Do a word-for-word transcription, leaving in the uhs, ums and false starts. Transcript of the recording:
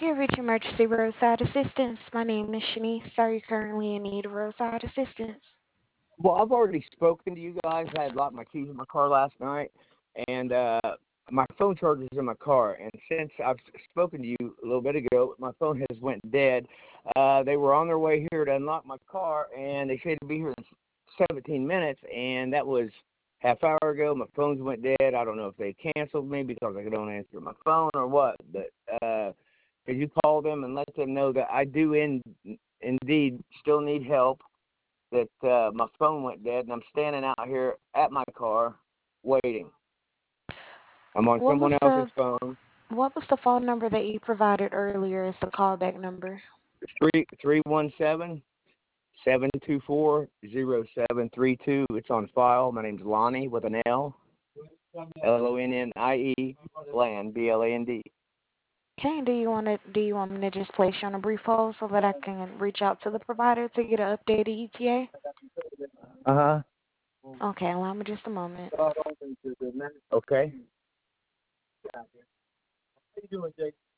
You reach emergency roadside assistance. My name is Shanice. Are you currently in need of roadside assistance? Well, I've already spoken to you guys. I had locked my keys in my car last night, and uh, my phone charger is in my car. And since I've spoken to you a little bit ago, my phone has went dead. Uh, they were on their way here to unlock my car, and they said to be here in seventeen minutes, and that was half hour ago. My phone's went dead. I don't know if they canceled me because I don't answer my phone or what, but uh, could you call them and let them know that I do in, indeed still need help, that uh, my phone went dead, and I'm standing out here at my car waiting. I'm on What someone was else's the phone. what was the phone number that you provided earlier as the callback number? Three three one seven seven two four zero seven three two. It's on file. My name's Lonnie with an L. L O N N I E, Bland, B L A N D. Okay, do you want to do you want me to just place you on a brief hold so that I can reach out to the provider to get an updated E T A? Uh-huh. Okay, allow me just a moment. Okay. How you doing, Jake?